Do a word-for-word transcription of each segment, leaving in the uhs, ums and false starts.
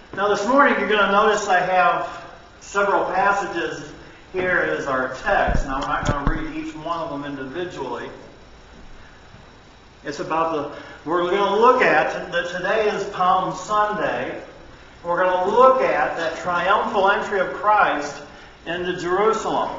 Now this morning you're going to notice I have several passages here as our text. Now we're not going to read each one of them individually. It's about the, we're going to look at, that today is Palm Sunday. We're going to look at that triumphal entry of Christ into Jerusalem.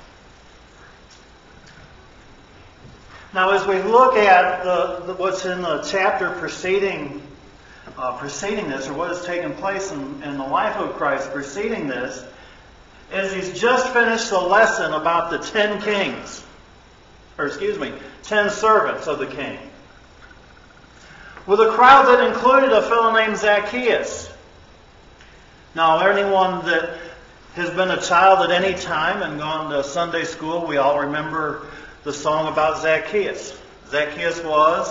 Now as we look at the, the what's in the chapter preceding Uh, preceding this, or what has taken place in, in the life of Christ preceding this, is he's just finished the lesson about the ten kings, or excuse me, ten servants of the king, with a crowd that included a fellow named Zacchaeus. Now, anyone that has been a child at any time and gone to Sunday school, we all remember the song about Zacchaeus. Zacchaeus was?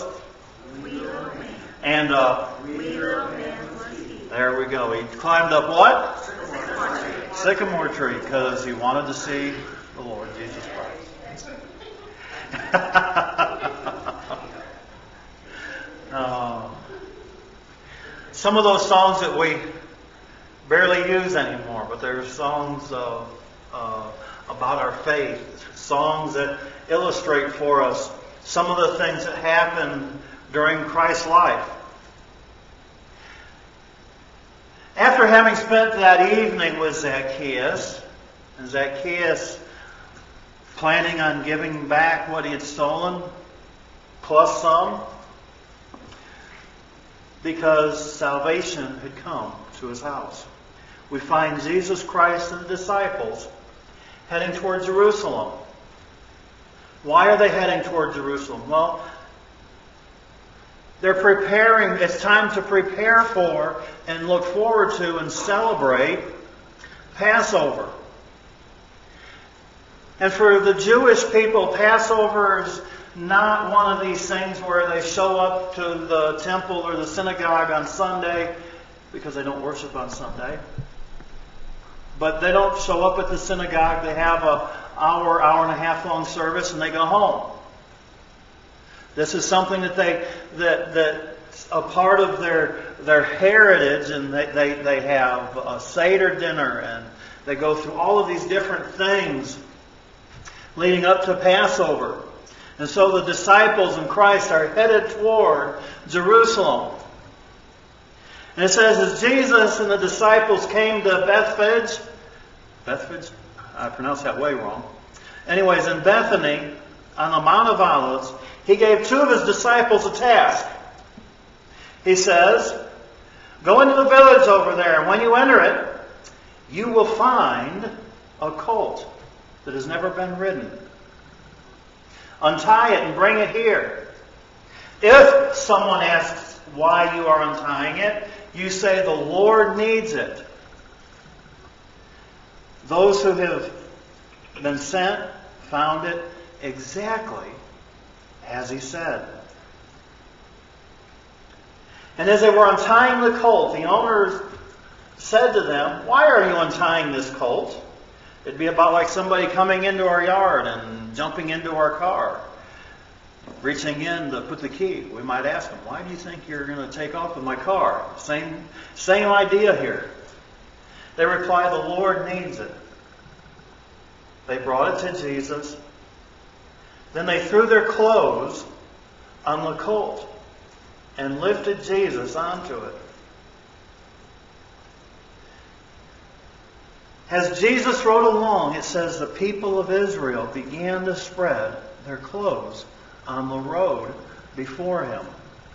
And uh, there we go. He climbed up what? Sycamore tree. Sycamore tree, because he wanted to see the Lord Jesus Christ. uh, some of those songs that we barely use anymore, but they're songs of, uh, about our faith, songs that illustrate for us some of the things that happened during Christ's life. After having spent that evening with Zacchaeus, and Zacchaeus planning on giving back what he had stolen, plus some, because salvation had come to his house, we find Jesus Christ and the disciples heading toward Jerusalem. Why are they heading toward Jerusalem? Well, they're preparing, it's time to prepare for and look forward to and celebrate Passover. And for the Jewish people, Passover is not one of these things where they show up to the temple or the synagogue on Sunday, because they don't worship on Sunday. But they don't show up at the synagogue, they have an hour, hour and a half long service, and they go home. This is something that they that that's a part of their their heritage, and they, they, they have a Seder dinner, and they go through all of these different things leading up to Passover. And so the disciples and Christ are headed toward Jerusalem. And it says, as Jesus and the disciples came to Bethphage, Bethphage? I pronounced that way wrong. Anyways, in Bethany, on the Mount of Olives, he gave two of his disciples a task. He says, go into the village over there, and when you enter it, you will find a colt that has never been ridden. Untie it and bring it here. If someone asks why you are untying it, you say the Lord needs it. Those who have been sent found it exactly as he said. And as they were untying the colt, the owners said to them, why are you untying this colt? It'd be about like somebody coming into our yard and jumping into our car, reaching in to put the key. We might ask them, why do you think you're going to take off with my car? Same, same idea here. They reply, the Lord needs it. They brought it to Jesus. Then they threw their clothes on the colt and lifted Jesus onto it. As Jesus rode along, it says the people of Israel began to spread their clothes on the road before him.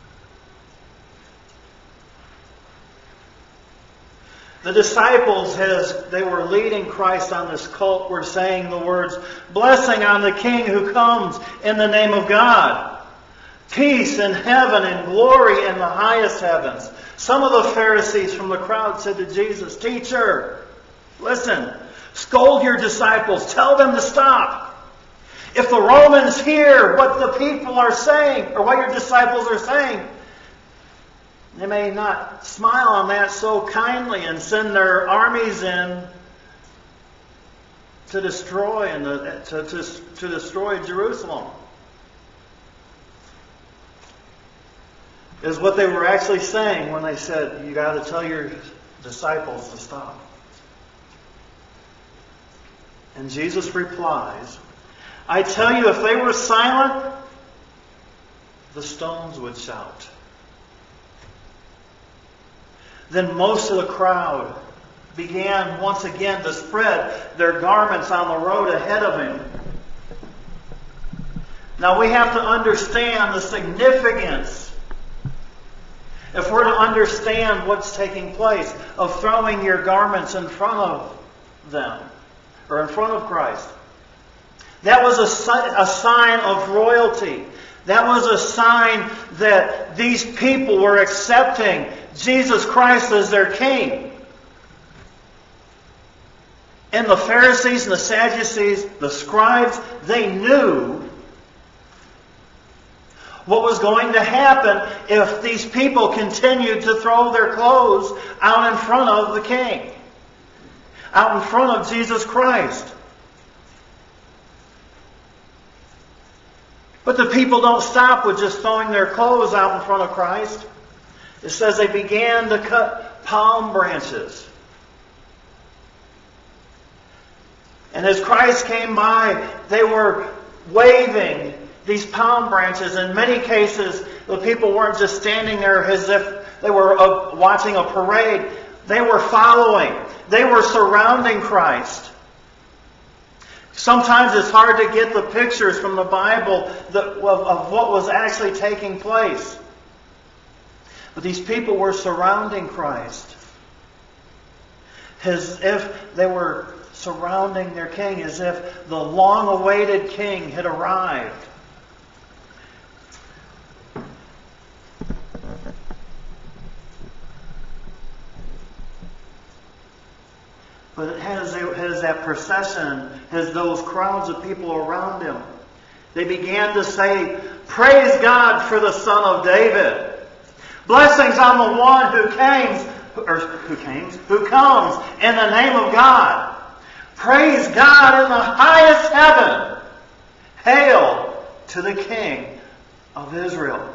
The disciples, as they were leading Christ on this colt, were saying the words, blessing on the King who comes in the name of God. Peace in heaven and glory in the highest heavens. Some of the Pharisees from the crowd said to Jesus, Teacher, listen, scold your disciples, tell them to stop. If the Romans hear what the people are saying, or what your disciples are saying, they may not smile on that so kindly and send their armies in to destroy and to, to, to destroy Jerusalem. Is what they were actually saying when they said, you got to tell your disciples to stop. And Jesus replies, I tell you, if they were silent, the stones would shout. Then most of the crowd began once again to spread their garments on the road ahead of him. Now we have to understand the significance, if we're to understand what's taking place, of throwing your garments in front of them, or in front of Christ. That was a, a sign of royalty. That was a sign that these people were accepting Jesus Christ as their king. And the Pharisees and the Sadducees, the scribes, they knew what was going to happen if these people continued to throw their clothes out in front of the king, out in front of Jesus Christ. But the people don't stop with just throwing their clothes out in front of Christ. It says they began to cut palm branches. And as Christ came by, they were waving these palm branches. In many cases, the people weren't just standing there as if they were uh, watching a parade. They were following. They were surrounding Christ. Sometimes it's hard to get the pictures from the Bible that, of, of what was actually taking place. But these people were surrounding Christ as if they were surrounding their king, as if the long-awaited king had arrived. But it has, it has that procession, has those crowds of people around him. They began to say, praise God for the Son of David. Blessings on the one who came, or who came, who comes in the name of God. Praise God in the highest heaven. Hail to the King of Israel.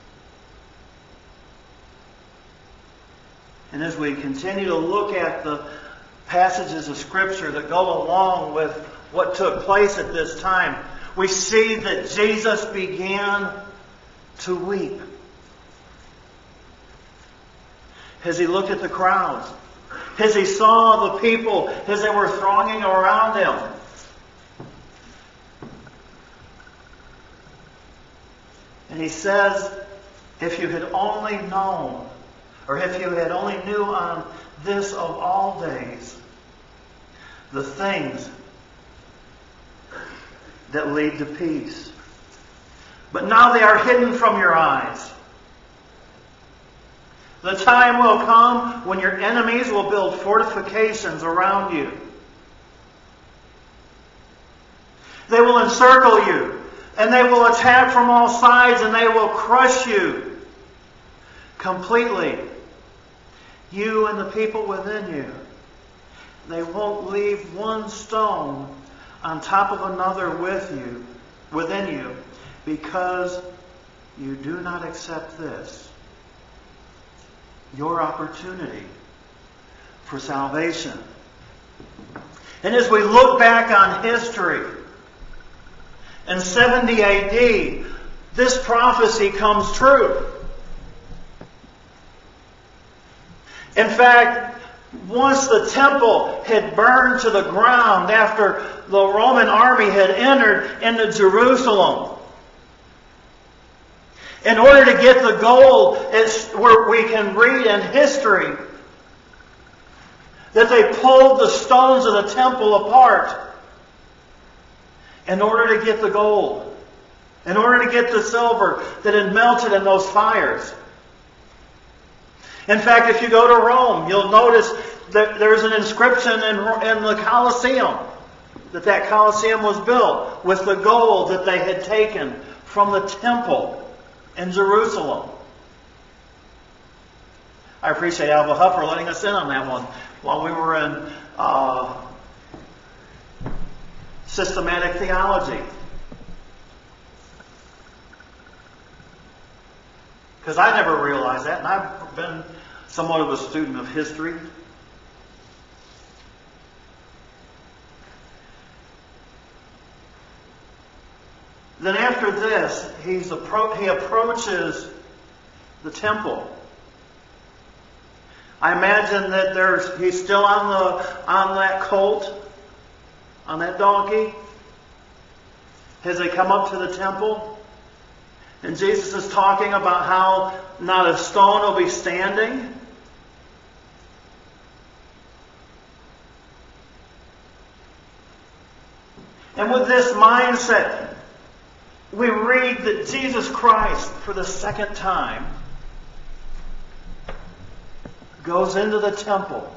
And as we continue to look at the passages of Scripture that go along with what took place at this time, we see that Jesus began to weep as he looked at the crowds, as he saw the people as they were thronging around him. And he says, if you had only known, or if you had only knew on this of all days, the things that lead to peace. But now they are hidden from your eyes. The time will come when your enemies will build fortifications around you. They will encircle you, and they will attack from all sides, and they will crush you completely. You and the people within you. They won't leave one stone on top of another with you, within you, because you do not accept this, your opportunity for salvation. And as we look back on history, in seventy A D, this prophecy comes true. In fact, once the temple had burned to the ground after the Roman army had entered into Jerusalem, in order to get the gold, it's where we can read in history that they pulled the stones of the temple apart in order to get the gold, in order to get the silver that had melted in those fires. In fact, if you go to Rome, you'll notice that there's an inscription in, in the Colosseum, that that Colosseum was built with the gold that they had taken from the temple in Jerusalem. I appreciate Alva Huffer letting us in on that one while we were in uh, systematic theology. Because I never realized that, and I've been somewhat of a student of history. Then after this, he's appro- he approaches the temple. I imagine that there's he's still on the on that colt, on that donkey, as they come up to the temple. And Jesus is talking about how not a stone will be standing. And with this mindset, we read that Jesus Christ, for the second time, goes into the temple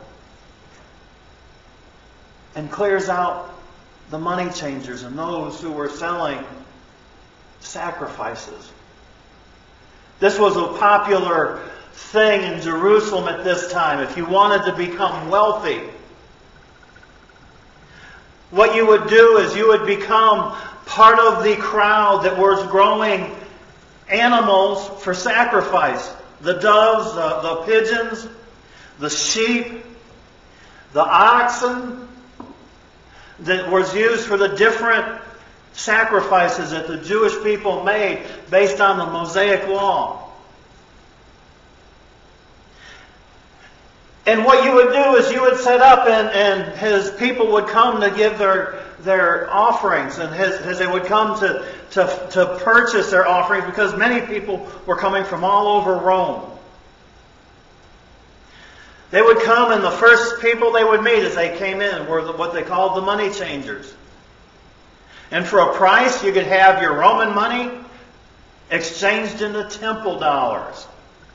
and clears out the money changers and those who were selling sacrifices. This was a popular thing in Jerusalem at this time. If you wanted to become wealthy, what you would do is you would become part of the crowd that was growing animals for sacrifice. The doves, the, the pigeons, the sheep, the oxen that was used for the different sacrifices that the Jewish people made based on the Mosaic Law. And what you would do is you would set up and, and his people would come to give their their offerings, and his, his they would come to, to, to purchase their offerings because many people were coming from all over Rome. They would come, and the first people they would meet as they came in were what they called the money changers. And for a price, you could have your Roman money exchanged into temple dollars.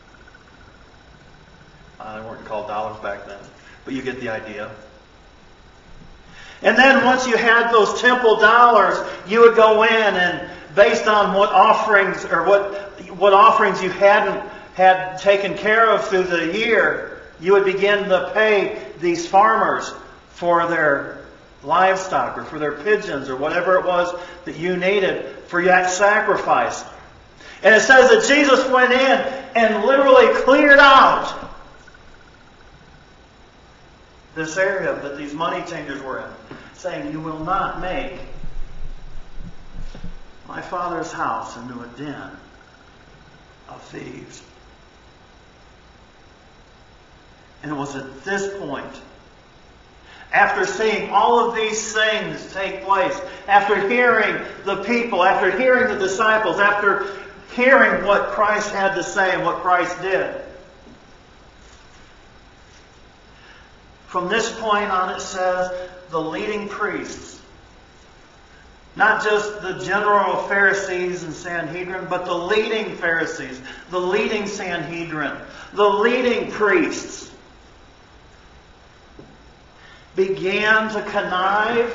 Uh, they weren't called dollars back then, but you get the idea. And then once you had those temple dollars, you would go in and based on what offerings or what what offerings you hadn't had taken care of through the year, you would begin to pay these farmers for their livestock or for their pigeons or whatever it was that you needed for that sacrifice. And it says that Jesus went in and literally cleared out this area that these money changers were in, saying, "You will not make my Father's house into a den of thieves." And it was at this point, after seeing all of these things take place, after hearing the people, after hearing the disciples, after hearing what Christ had to say and what Christ did, from this point on it says the leading priests, not just the general Pharisees and Sanhedrin, but the leading Pharisees, the leading Sanhedrin, the leading priests, began to connive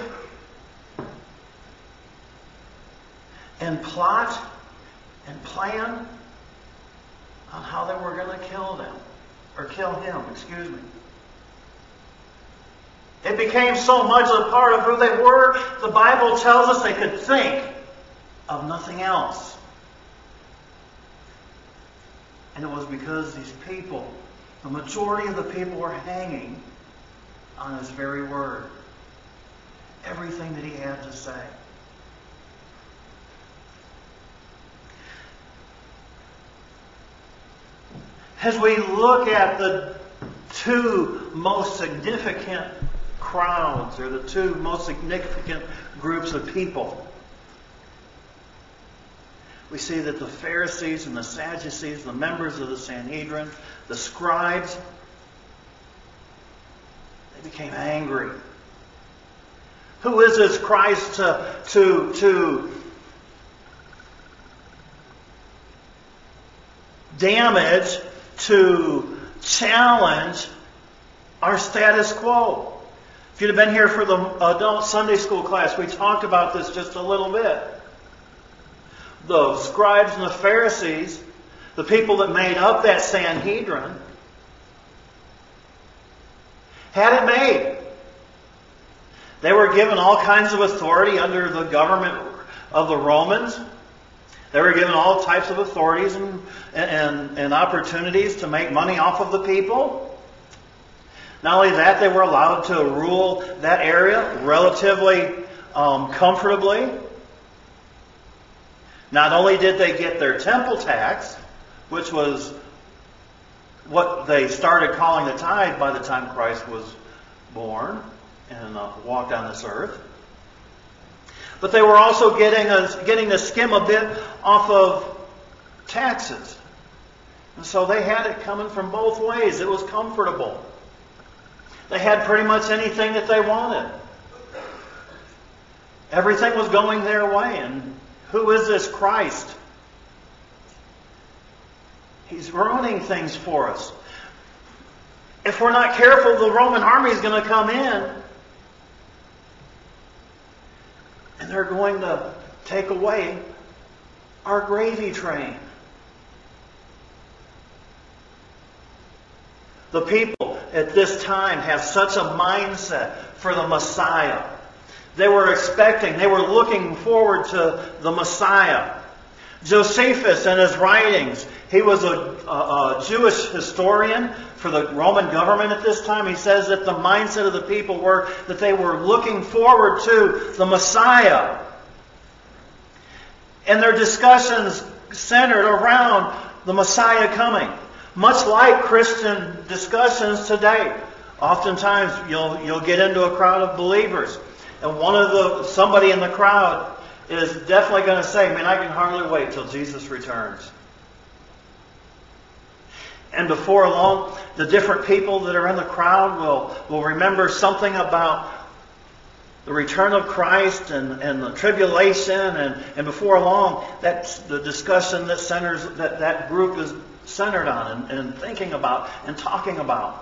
and plot and plan on how they were going to kill them, or kill him, excuse me. It became so much a part of who they were, the Bible tells us they could think of nothing else. And it was because these people, the majority of the people were hanging on his very word. Everything that he had to say. As we look at the two most significant crowds, or the two most significant groups of people, we see that the Pharisees and the Sadducees, the members of the Sanhedrin, the scribes, they became angry. Who is this Christ to, to, to damage, to challenge our status quo? If you'd have been here for the adult Sunday school class, we talked about this just a little bit. The scribes and the Pharisees, the people that made up that Sanhedrin, had it made. They were given all kinds of authority under the government of the Romans. They were given all types of authorities and, and, and opportunities to make money off of the people. Not only that, they were allowed to rule that area relatively um, comfortably. Not only did they get their temple tax, which was what they started calling the tithe by the time Christ was born and uh, walked on this earth, but they were also getting a, getting to skim a bit off of taxes. And so they had it coming from both ways. It was comfortable. They had pretty much anything that they wanted. Everything was going their way. And who is this Christ? He's ruining things for us. If we're not careful, the Roman army is going to come in and they're going to take away our gravy train. The people at this time have such a mindset for the Messiah. They were expecting, they were looking forward to the Messiah. Josephus, in his writings, he was a, a, a Jewish historian for the Roman government at this time. He says that the mindset of the people were that they were looking forward to the Messiah. And their discussions centered around the Messiah coming. Much like Christian discussions today. Oftentimes you'll you'll get into a crowd of believers, and one of the somebody in the crowd is definitely going to say, "Man, I can hardly wait till Jesus returns." And before long, the different people that are in the crowd will, will remember something about the return of Christ and, and the tribulation, and, and before long, that's the discussion that centers that, that group is centered on and, and thinking about and talking about.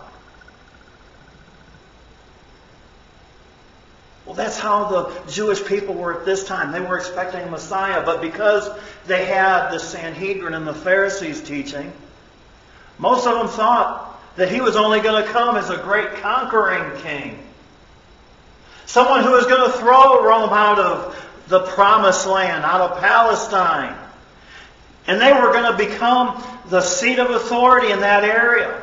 Well, that's how the Jewish people were at this time. They were expecting a Messiah, but because they had the Sanhedrin and the Pharisees teaching, most of them thought that he was only going to come as a great conquering king. Someone who was going to throw Rome out of the promised land, out of Palestine. And they were going to become the seat of authority in that area.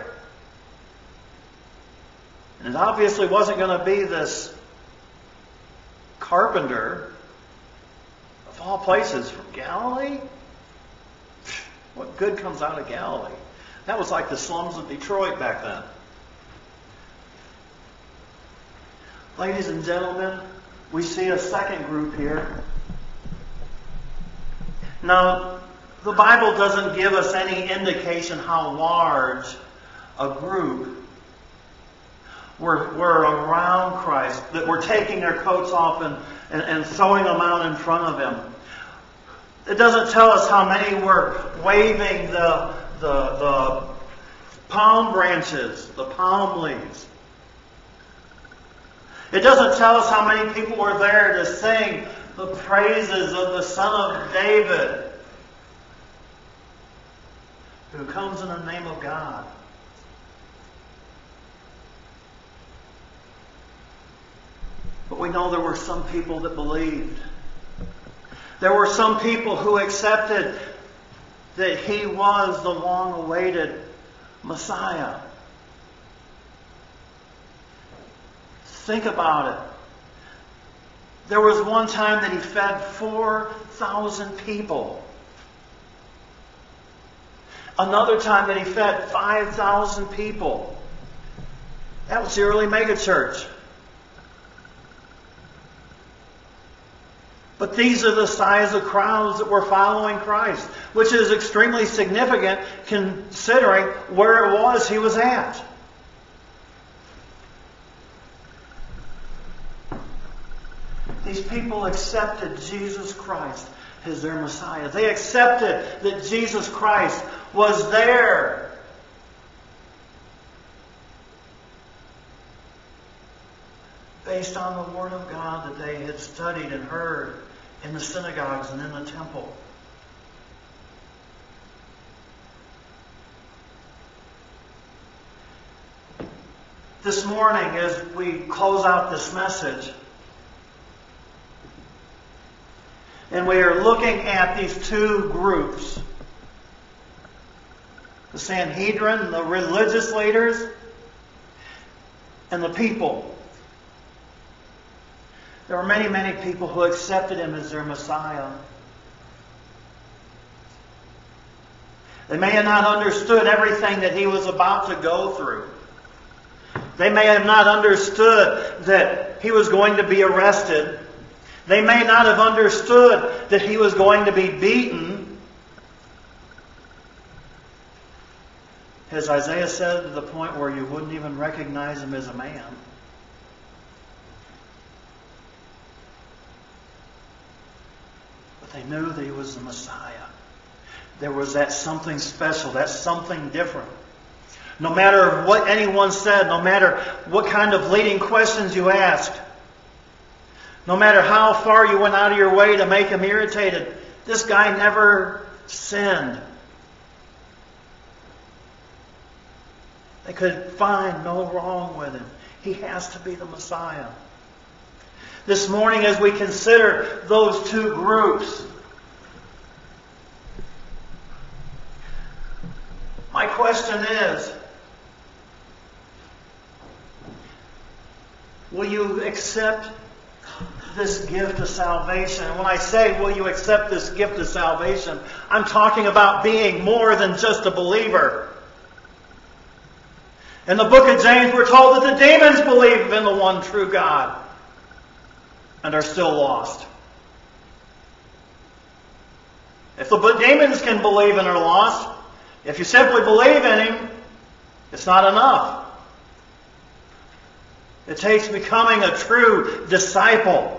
And it obviously wasn't going to be this carpenter, of all places, from Galilee. What good comes out of Galilee? That was like the slums of Detroit back then. Ladies and gentlemen, we see a second group here. Now, the Bible doesn't give us any indication how large a group were, were around Christ, that were taking their coats off and, and, and throwing them out in front of Him. It doesn't tell us how many were waving the, the, the palm branches, the palm leaves. It doesn't tell us how many people were there to sing the praises of the Son of David, who comes in the name of God. But we know there were some people that believed. There were some people who accepted that He was the long-awaited Messiah. Think about it. There was one time that He fed four thousand people. Another time that He fed five thousand people. That was the early megachurch. But these are the size of crowds that were following Christ, which is extremely significant considering where it was He was at. These people accepted Jesus Christ as their Messiah. They accepted that Jesus Christ was there. Based on the Word of God that they had studied and heard in the synagogues and in the temple. This morning, as we close out this message, And we are looking at these two groups. The Sanhedrin, the religious leaders, and the people. There were many, many people who accepted Him as their Messiah. They may have not understood everything that He was about to go through. They may have not understood that He was going to be arrested. They may not have understood that He was going to be beaten. As Isaiah said, to the point where you wouldn't even recognize Him as a man. But they knew that He was the Messiah. There was that something special, that something different. No matter what anyone said, no matter what kind of leading questions you asked, no matter how far you went out of your way to make Him irritated, this guy never sinned. They could find no wrong with Him. He has to be the Messiah. This morning, as we consider those two groups, my question is, will you accept this gift of salvation? And when I say, will you accept this gift of salvation, I'm talking about being more than just a believer. In the book of James, we're told that the demons believe in the one true God and are still lost. If the demons can believe and are lost, if you simply believe in Him, it's not enough. It takes becoming a true disciple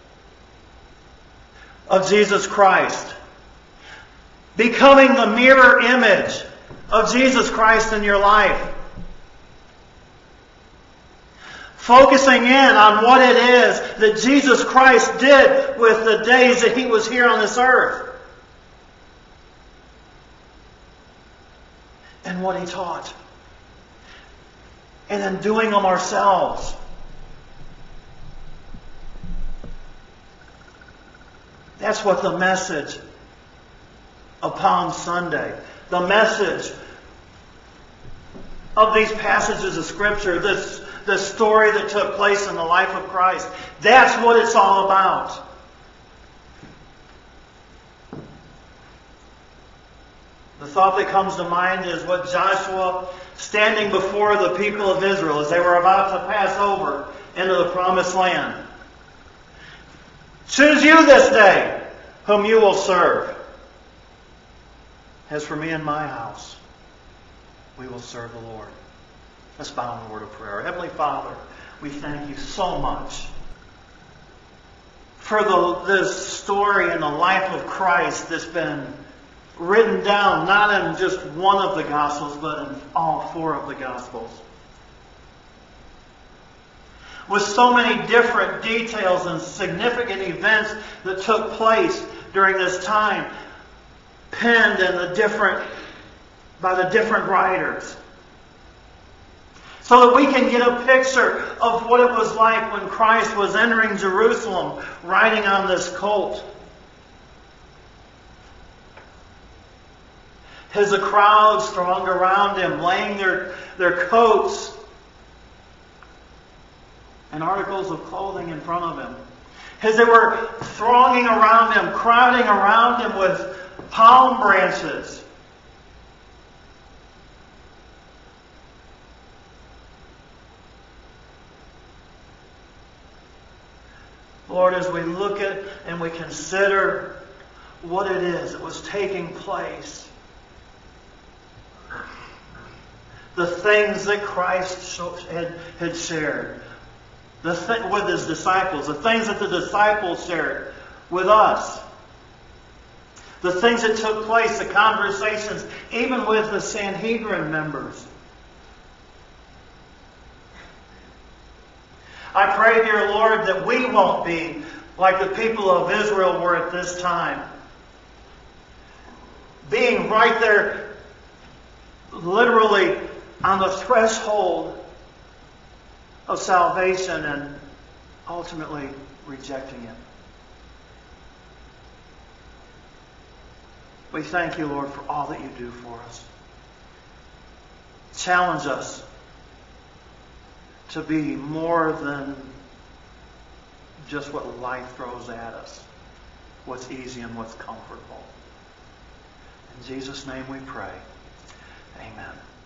of Jesus Christ. Becoming the mirror image of Jesus Christ in your life. Focusing in on what it is that Jesus Christ did with the days that He was here on this earth. And what He taught. And then doing them ourselves. That's what the message of Palm Sunday, the message of these passages of Scripture, this, this story that took place in the life of Christ, that's what it's all about. The thought that comes to mind is what Joshua, standing before the people of Israel as they were about to pass over into the promised land. Choose you this day whom you will serve. As for me and my house, we will serve the Lord. Let's bow in a word of prayer. Heavenly Father, we thank You so much for the, this story in the life of Christ that's been written down not in just one of the Gospels, but in all four of the Gospels. With so many different details and significant events that took place during this time, penned in the different, by the different writers. So that we can get a picture of what it was like when Christ was entering Jerusalem, riding on this colt. As the crowd thronged around Him, laying their, their coats and articles of clothing in front of Him. As they were thronging around Him, crowding around Him with palm branches. Lord, as we look at and we consider what it is that was taking place, the things that Christ had, had shared the th- with His disciples, the things that the disciples shared with us, the things that took place, the conversations, even with the Sanhedrin members. I pray, dear Lord, that we won't be like the people of Israel were at this time. Being right there, literally on the threshold of salvation and ultimately rejecting it. We thank you, Lord, for all that you do for us. Challenge us to be more than just what life throws at us, what's easy and what's comfortable. In Jesus' name we pray. Amen.